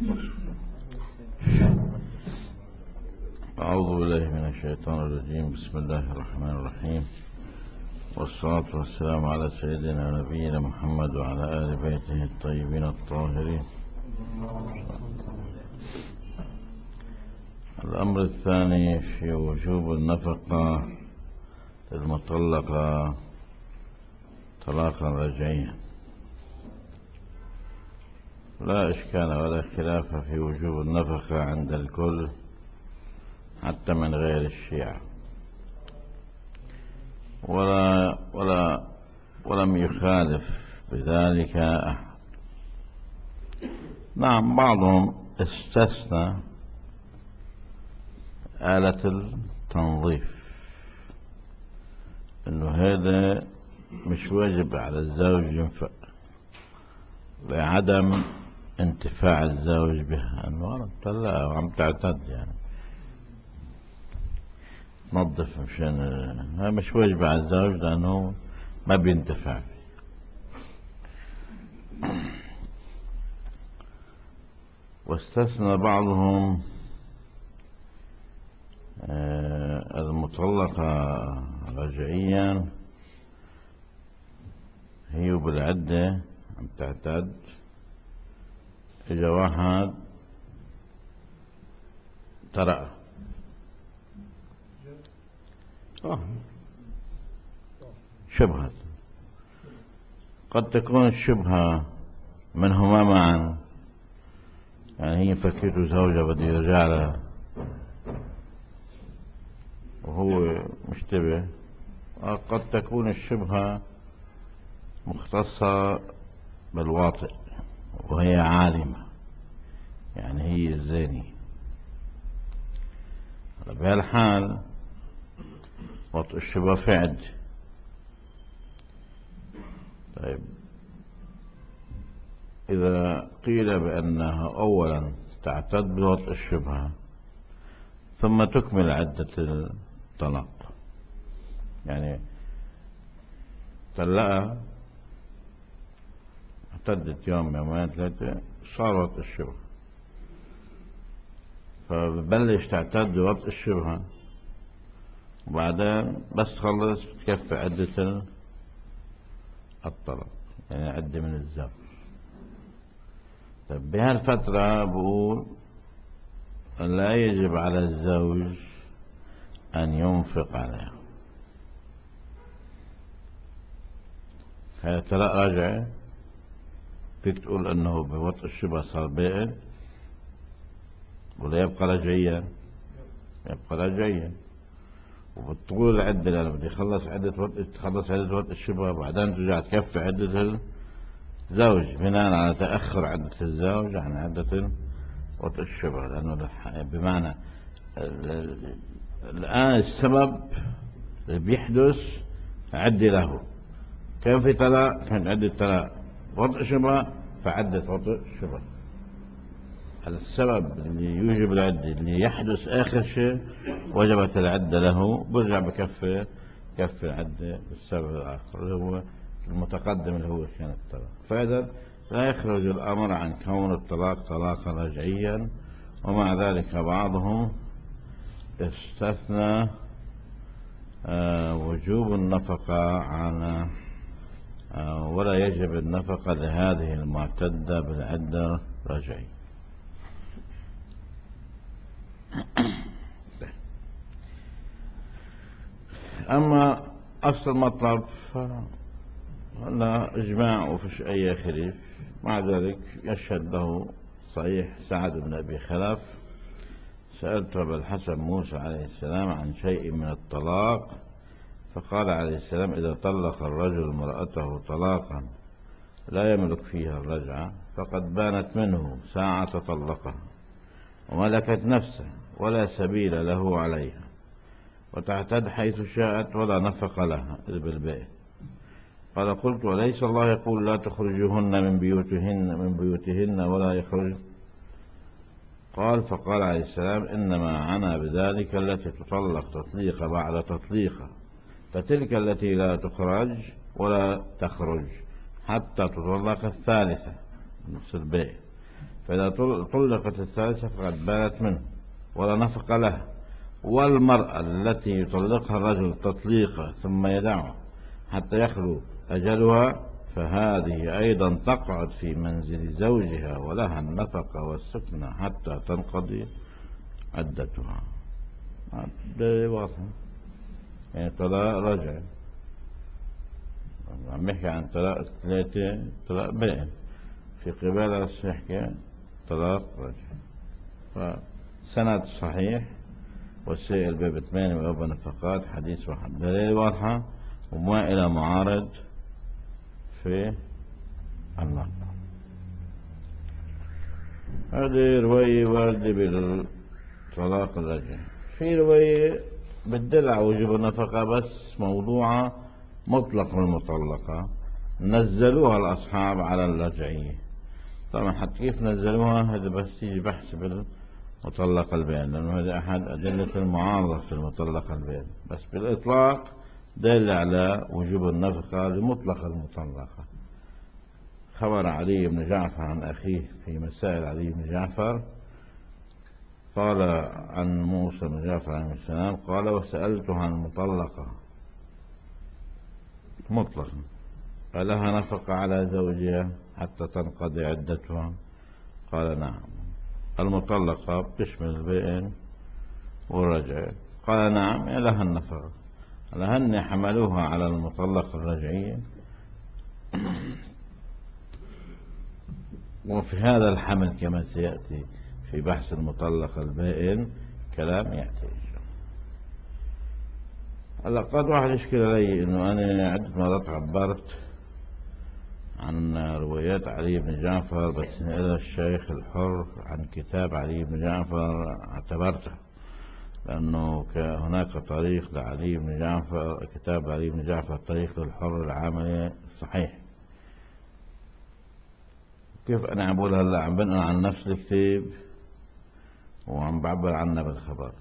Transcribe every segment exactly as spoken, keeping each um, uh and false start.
أعوذ بالله من الشيطان الرجيم. بسم الله الرحمن الرحيم، والصلاة والسلام على سيدنا نبينا محمد وعلى آل بيته الطيبين الطاهرين. الأمر الثاني في وجوب النفقة للمطلقة طلاقا رجعيا. لا إشكال ولا خلاف في وجوب النفقة عند الكل حتى من غير الشيعة، ولا ولا ولم يخالف بذلك أحد. نعم، بعضهم استثنى آلة التنظيف، إنه هذا مش واجب على الزوج ينفق لعدم انتفاع الزوج بها، انه انا مطلقها وعم تعتد يعني تنظف، مشان هذا مش واجب على الزوج لانه ما بينتفع فيه. واستثنى بعضهم المطلقة رجعيا هي بالعدة عم تعتد، اجا واحد ترى شبهة، قد تكون الشبهة منهما معا، يعني هي فكرته زوجة بده يرجع لها وهو مشتبه. قد تكون الشبهة مختصة بالواطئ وهي عالمة، يعني هي الزاني. بهالحال وطئ الشبهة في عدة. طيب، إذا قيل بأنها أولا تعتد بوطئ الشبهة ثم تكمل عدة الطلاق، يعني طلقها اعتدت يوم يومين ثلاثة صار وطئ الشبهة، فببلش تعتد بوطئ الشبهة وبعدين بس تخلص بتكفي عدة الطلاق، يعني عدة من الزوج. طيب بهالفترة بقول لا يجب على الزوج أن ينفق عليها. هذا طلاق راجع، فيك تقول أنه بوطئ الشبهة صار بائن ولا يبقى رجعيا؟ يبقى رجعيا. وبتطول العدة لأنه بدي يخلص عدة وطئ، تخلص عدة وطئ الشبهة وبعدين ترجع تكفي عدة الزوج بناء على تأخر عدة الزوج عن عدة وطئ الشبهة، لأنه بمعنى الآن السبب اللي بيحدث عدة له. كان في طلاق، كان عدة طلاق وطئ شبهة فعدة وطئ شبهة. السبب اللي يوجب العدة اللي يحدث آخر شيء وجبت العدة له، برجع بكفي كفي العدة بالسبب الآخر اللي هو المتقدم اللي هو كان الطلاق. فإذا لا يخرج الأمر عن كون الطلاق طلاقا رجعيا. ومع ذلك بعضهم استثنى آه وجوب النفقة على آه ولا يجب النفقة لهذه المعتدة بالعدة رجعية. أما أصل المطلب فلا إجماع وفيش أي خلاف. مع ذلك يشهد له صحيح سعد بن أبي خلف: سألت أبا الحسن موسى عليه السلام عن شيء من الطلاق، فقال عليه السلام: إذا طلق الرجل امرأته طلاقا لا يملك فيها الرجعة فقد بانت منه ساعة طلقها وملكت نفسه ولا سبيل له عليها، وتعتد حيث شاءت ولا نفق لها إذ بالبيت. قال: قلت: وليس الله يقول لا تخرجوهن من بيوتهن من بيوتهن ولا يخرج؟ قال: فقال عليه السلام: إنما عنى بذلك التي تطلق تطليق بعد تطليقها، فتلك التي لا تخرج ولا تخرج حتى تطلق الثالثة نفس البيت. فإذا طلقت الثالثة فقد بانت منه ولا نفق له. والمرأة التي يطلقها الرجل تطليقا ثم يدعها حتى يخلو أجلها فهذه أيضا تقعد في منزل زوجها ولها النفقة والسكنة حتى تنقضي عدتها. ده واضح، يعني طلاق رجع. عم يحكي عن طلاق ثلاثة، طلاق بائن، في قبالة يحكي طلاق رجع. فسند صحيح. والسائل باب ثمانية وأبا نفقات حديث واحد، دليل واضحة وما إلى معارض في النقل. هذه رواية واردة بالطلاق الرجعي. في رواية بتدل على وجوب النفقة بس موضوعة مطلق المطلقة، نزلوها الأصحاب على الرجعية. طبعا حتى كيف نزلوها هذا بس يجي بحث بالمطلق البائن، لأنه هذا أحد أدلة المعارضة في المطلق البائن. بس بالإطلاق دل على وجوب النفقة لمطلق المطلقة. خبر علي بن جعفر عن أخيه في مسائل علي بن جعفر قال عن موسى بن جعفر عليه السلام قال وسألته عن المطلقة مطلقا فلها نفقة على زوجها حتى تنقضي عدتها؟ قال نعم. المطلقة بتشمل البائن والرجع؟ قال نعم لها النفقة. لهن حملوها على المطلقة الرجعية. وفي هذا الحمل كما سيأتي في بحث المطلق البائن كلام يأتي. هلا قد واحد يشكل علي انه انا عدة مرات عبرت عن روايات علي بن جعفر بس إلى الشيخ الحر عن كتاب علي بن جعفر اعتبرته، لأنه هناك طريق لعلي بن جعفر، كتاب علي بن جعفر طريق للحر العملي صحيح. كيف أنا عم بقول هلا عم بنقل عن نفس الكتاب وعم بعبر عنه بالخبر.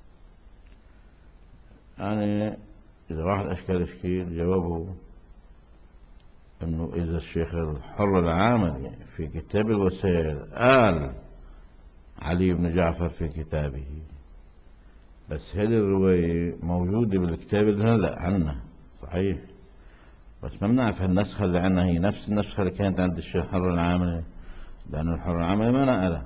يعني إذا واحد أشكال إشكال جوابه إنه إذا الشيخ الحر العاملي في كتاب الوسائل قال علي بن جعفر في كتابه، بس هذه الرواية موجودة بالكتاب اللي هلا عنا صحيح، بس ما بنعرف النسخة اللي عنا هي نفس النسخة اللي كانت عند الشيخ الحر العاملي، لأنه الحر العاملي ما نقلها.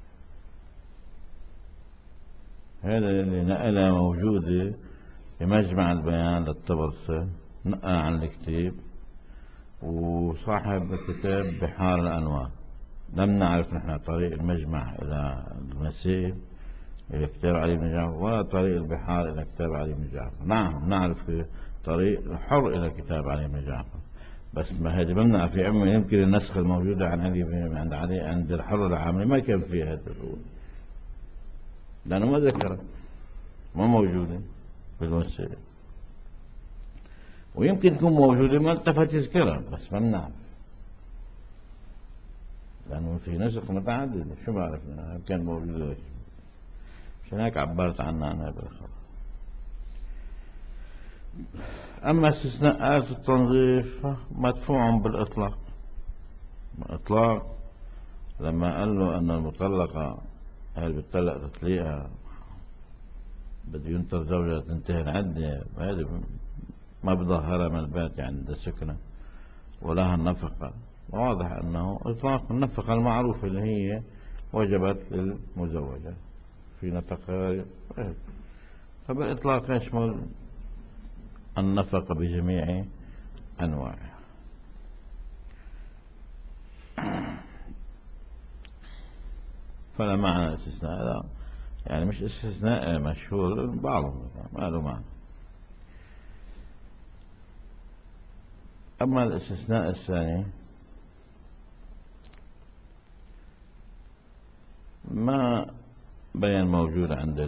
هذا اللي نقلها موجودة في مجمع البيان للطبرسي، نقل عن الكتاب، وصاحب الكتاب بحار الأنوار. لم نعرف نحن طريق المجمع إلى المسائل إلى كتاب علي بن جعفر ولا طريق البحار إلى كتاب علي بن جعفر. نعم نعرف طريق الحر إلى كتاب علي بن جعفر، بس ما هذه ما بنعرف. في عمي يمكن النسخة الموجودة عن علي بن عند علي عند الحر العاملي ما كان فيها هذا الأول، لأنه ما ذكرها، ما موجودة بالوسائل، ويمكن تكون موجودة ما التفت يذكرها بس ما بنعرف، لأنه في نسخ متعددة شو بعرف كان موجودة. عشان هيك عبرت عنها أنا بالخبر. أما استثناءات التنظيف مدفوع بالإطلاق. إطلاق لما قال له أن المطلقة هل بتطلق تطليقها بده ينطر زوجها تنتهي العدة، وهذا ما بظهرها من البيت عند السكنة ولها النفقة، واضح أنه إطلاق النفقة المعروفة اللي هي وجبت للمزوجة في نفقة، فبالإطلاق يشمل النفقة بجميع أنواعها. فلا معنى الاستثناء، لا يعني مش استثناء مشهور، بعضهم ما له معنى. أما الاستثناء الثاني ما بين موجود عند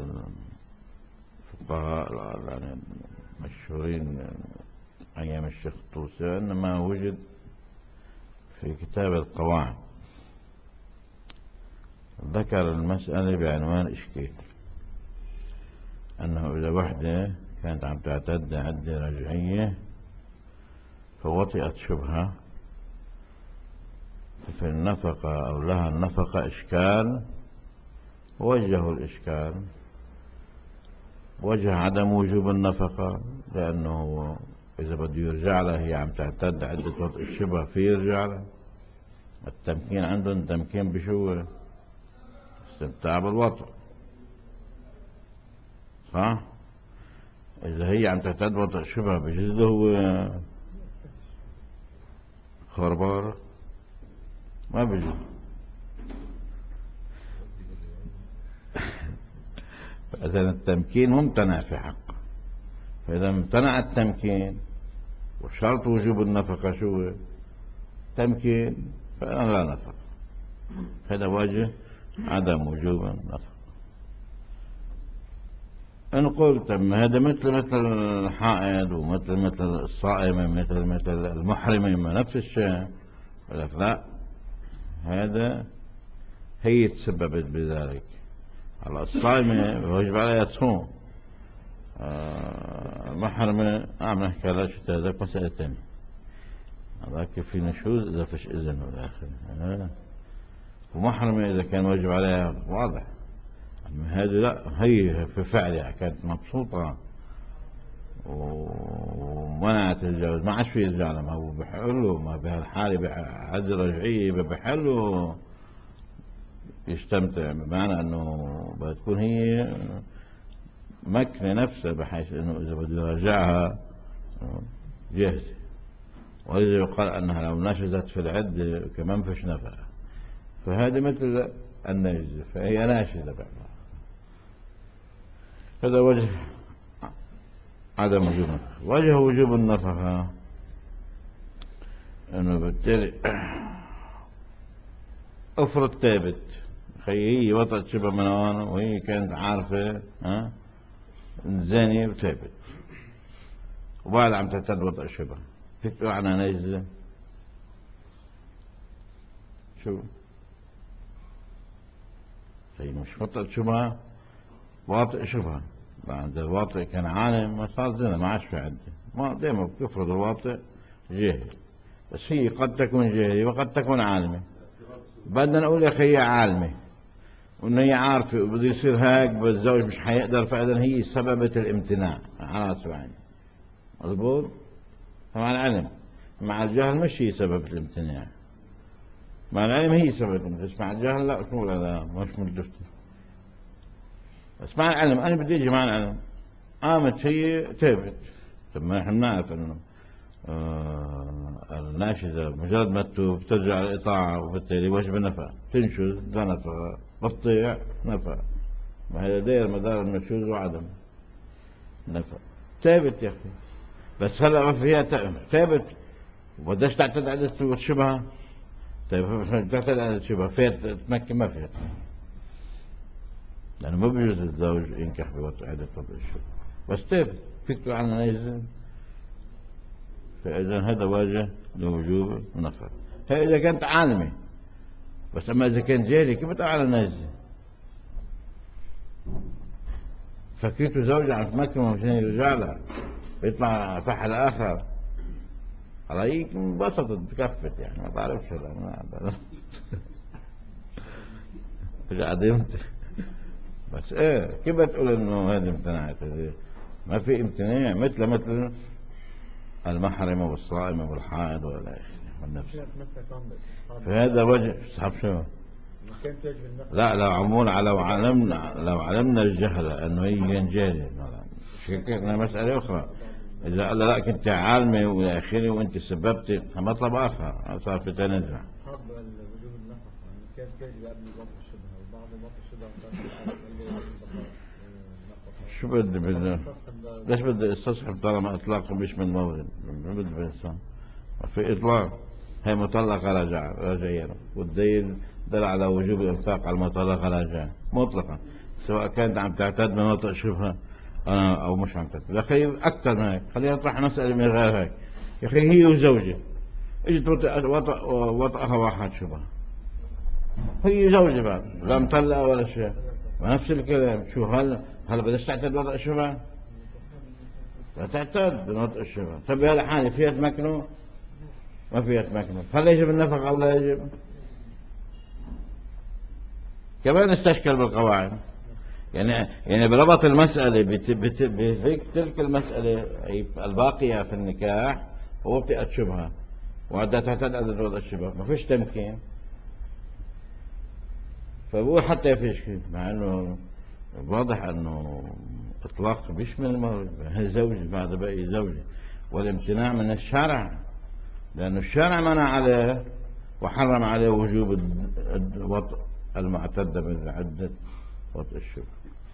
الفقهاء يعني المشهورين أيام الشيخ الطوسي، إنما وجد في كتاب القواعد ذكر المسألة بعنوان إشكال، أنه إذا وحدة كانت عم تعتد عدة رجعية فوطئت شبهة في النفقة أو لها النفقة إشكال، وجهوا الإشكال، وجه عدم وجوب النفقة لأنه إذا بده يرجع لها هي عم تعتد عدة وطء الشبه في يرجع لها. التمكين عندهم تمكين بشو؟ استمتاع بالوطء، صح؟ إذا هي عم تعتد وطء الشبه بجوز هو خربار، ما بجوز. فإذا التمكين ممتنع في حقه، فإذا امتنع التمكين وشرط وجوب النفقة شو؟ تمكين، فأنا لا نفقة. هذا وجه عدم وجوب النفقة. إن قلت هذا مثل مثل الحائض ومثل مثل الصائمة مثل مثل المحرمة نفس الشيء، لك لا، هذا هي تسببت بذلك. على الصائمة واجب عليها تصوم، المحرمة عم نحكي على شو هذاك مسألة ثانية، هذاك في نشوز إذا فيش إذن والآخر. ومحرمة إذا كان واجب عليها واضح. هذه لا، هي في فعلها كانت مبسوطة ومنعت الجواز، ما عادش في يرجع لها. ما هو بحله، ما بهالحالة بعد رجعية بحله يستمتع، بمعنى أنه بتكون هي مكنة نفسها بحيث أنه إذا بده يرجعها جاهزة. وإذا يقال أنها لو نشزت في العدة كمان فيش نفع، فهذا مثل النجزة، فهي ناشزة بعد. هذا وجه عدم وجوب النفقة. وجه وجوب النفقة أنه بالتالي أفرض تابت، هي وطأت شبه من هون وهي كانت عارفة ها زانية وتابت، وبعد عم تعتد وطأ شبه، فيك تقول عنها نجزة؟ شو؟ هي مش وطأت شبهة، واطئ شبهة. بعد الواطئ كان عالم ما صار زنا، ما عادش في عدة. ما دائما بيفرض الواطئ جاهل، بس هي قد تكون جاهلة وقد تكون عالمة. بدنا نقول يا أخي هي عالمة وإن هي عارفة وبده يصير هيك بالزوج مش حيقدر، فإذا هي سببت الامتناع على سبعين. مضبوط؟ مع العلم، مع الجهل مش هي سبب الامتناع، مع العلم هي سبب الامتناع، بس مع الجهل لا، شو لا مش ملتفت. بس مع العلم أنا بدي أجي مع العلم، قامت هي تابت. طب ما احنا بنعرف انه آه الناشزة مجرد ما تتوب بترجع الإطاعة، وبالتالي واجب النفع، تنشز لا نفع، بتطيع نفع. ما هذا داير مدار النشوز وعدم نفع. تابت يا أخي، بس هلا ما فيها تابت وبدش تعتد عدة شبهة. طيب تعتد عدة شبهة فيها تمكن؟ ما فيها، لأنه ما بيجوز الزوج ينكح بوطء عدة وطء الشبهة. بس تابت فيك تقول عنها نجزة. فإذا هذا واجه لوجوب النفقة. هي إذا كانت عالمة، بس أما إذا كانت جاهلة كيف بتقول على نجزة؟ فكرته زوجة عم تمكنه مشان يرجع لها يطلع فحل آخر، عليك انبسطت بكفت يعني، ما بعرفش هلا ما بعرف قدمت. بس ايه كيف بتقول انه هذه امتنعت؟ ما في امتناع، مثل مثل المحرمة والصائمة والحائض والى اخره والنفس. فهذا وجه صحاب شو؟ لا لو عمونا لو علمنا لو علمنا الجهل انه هي جاهلة شكلنا مسألة اخرى. اذا قال لا كنت عالمة والى اخره وانت سببت مطلب اخر صار في تنازع. شو بدي بدي ليش بدي استصحب طالما اطلاق مش من مورد؟ ما بدي بإنسان في اطلاق. هي مطلقة رجع رجعيا، والدليل دل على وجوب الانفاق على المطلقة رجعا مطلقا، سواء كانت عم تعتد من وطئ شبهة او مش عم تعتد. يا اخي اكثر من هيك، خلينا نطرح مسألة من غير هيك. يا اخي هي وزوجة اجت وطأ وطأها واحد شبهة، هي زوجة بعد لا مطلقة ولا شيء، ونفس الكلام. شو هل هل بدها تعتد وطأ الشبهة؟ لا تعتد بوطأ الشبهة. طب بهالحالة فيها تمكنه؟ ما فيها تمكنه. هل يجب النفقة أو لا يجب؟ كمان استشكل بالقواعد. يعني يعني بربط المسألة بت- بت- بذيك تلك المسألة أي الباقية في النكاح هو بتأت شبهة، وعدها تعتد عدد وضع الشبهة، ما فيش تمكين. فبقول حتى فيش، مع انه واضح انه اطلاق بيشمل المرأة هي زوجي بعد باقي زوجي، والامتناع من الشرع، لأن الشرع منع عليه وحرم عليه وجوب الوطء المعتدة من عدة وطء الشبهة.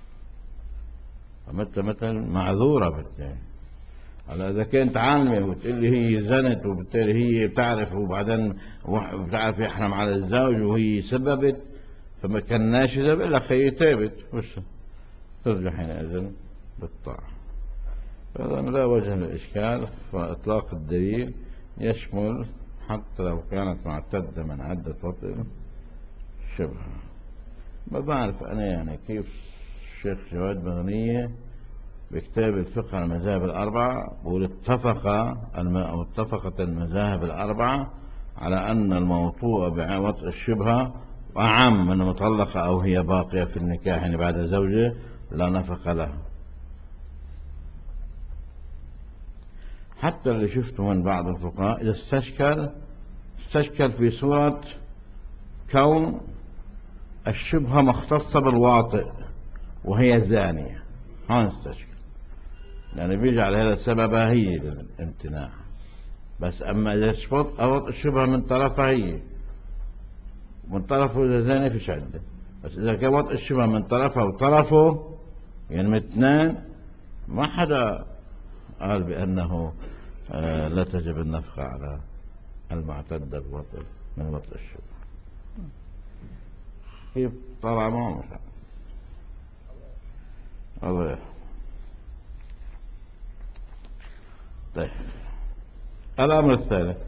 فمثل مثل معذورة بالتالي. هلا إذا كنت عالمة وتقول لي هي زنت وبالتالي هي بتعرف وبعدين بتعرف يحرم على الزوج وهي سببت فما كناش، إذا بقول لك هي تابت وش ترجع حينئذ بالطاعة. فإذا لا وجه للإشكال، فإطلاق الدليل يشمل حتى لو كانت معتدة من عدة وطئ شبهة. ما بعرف أنا يعني كيف الشيخ جواد بغنية بكتاب الفقه المذاهب الأربعة بقول اتفق أو اتفقت المذاهب الأربعة على أن الموطوء بوطئ الشبهة أعم من مطلقة أو هي باقية في النكاح يعني بعد زوجه لا نفق لها. حتى اللي شفته من بعض الفقهاء إذا استشكل استشكل في صورة كون الشبهة مختصة بالواطئ وهي الزانية، هون استشكل، يعني بيجعل هذا السبب هي للامتناع. بس أما إذا وطئ الشبهة من طرفها هي من طرفه إذا زاني فيش عدة، بس إذا كان وطئ الشبهة من طرفها وطرفه يعني من اثنين ما حدا قال بأنه آه لا تجب النفقة على المعتدة بوطئ من وطئ الشبهة. كيف طلع معه مش عارف. الله يرحمه. طيب الأمر الثالث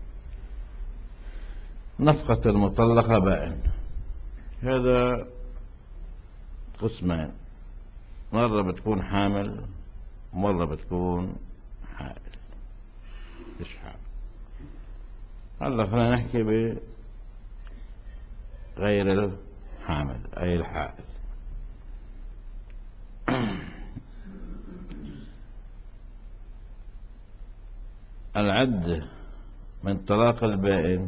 نفقة المطلقة بائن. هذا قسمان، مرة بتكون حامل ومرة بتكون حائل. مش حامل. هلا خلينا نحكي بغير الحامل أي الحائل. العدة من طلاق البائن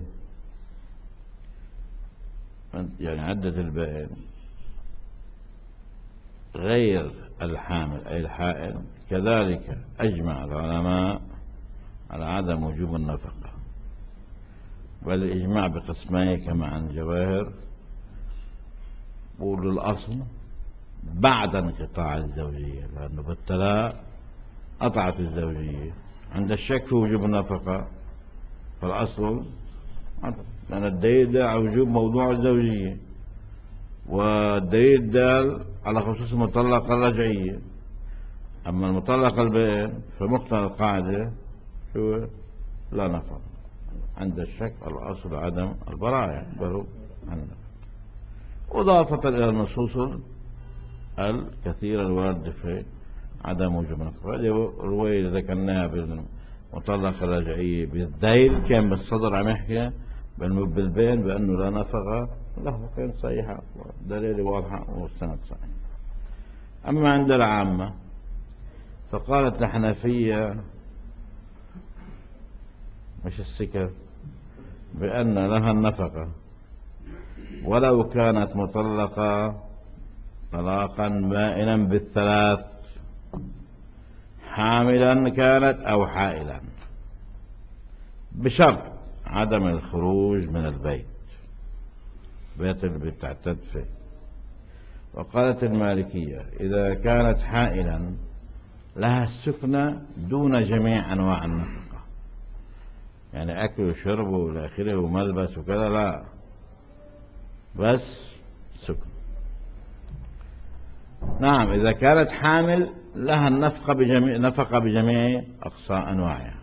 يعني عدة البائن غير الحامل أي الحائل كذلك أجمع العلماء على عدم وجوب النفقة، بل الإجماع بقسمين كما عن جواهر. بقولوا الأصل بعد انقطاع الزوجية، لأنه بالطلاق قطعت الزوجية، عند الشك في وجوب النفقة فالأصل لأن الدليل دال على وجوب موضوع الزوجية، والدليل دال على خصوص المطلقة الرجعية. أما المطلقة البائن فمقتضى القاعدة شو لا نفقة، عند الشك الأصل عدم البراءة يقبلوا عنه، إضافة إلى النصوص الكثيرة الواردة في عدم وجوب النفقة. هذه الرواية اللي ذكرناها بالمطلقة الرجعية بالذيل كان بالصدر عم يحكي بالبين بأنه لا نفقة له، كان صحيحة دليل واضحة والسند صحيح. أما عند العامة فقالت الحنفية مش السكر بأن لها النفقة ولو كانت مطلقة طلاقا بائنا بالثلاث، حاملا كانت أو حائلا، بشرط عدم الخروج من البيت بيت اللي بتعتد فيه. وقالت المالكية إذا كانت حائلا لها السكنة دون جميع أنواع النفقة، يعني أكل وشرب والآخره وملبس وكذا لا، بس سكن. نعم إذا كانت حامل لها النفقة بجميع نفقة بجميع أقصى أنواعها.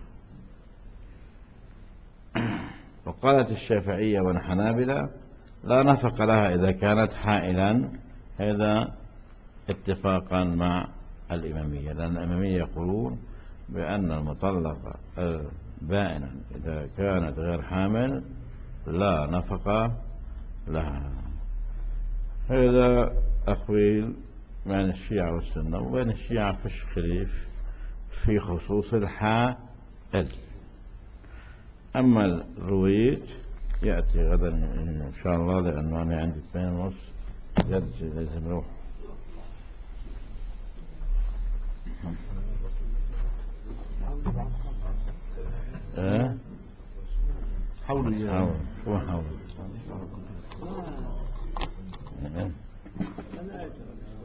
وقالت الشافعية والحنابلة لا نفقة لها إذا كانت حائلا، هذا اتفاقا مع الإمامية، لأن الإمامية يقولون بأن المطلقة بائنا إذا كانت غير حامل لا نفقة لها. هذا أقويل بين الشيعة والسنة، وبين الشيعة فيش خلاف في خصوص الحائل. أما الرويج يأتي غدا إن شاء الله، لأنه أنا عندي اثنين ونص جلسة لازم أروح. أه؟ حاولوا حاول شو حاول؟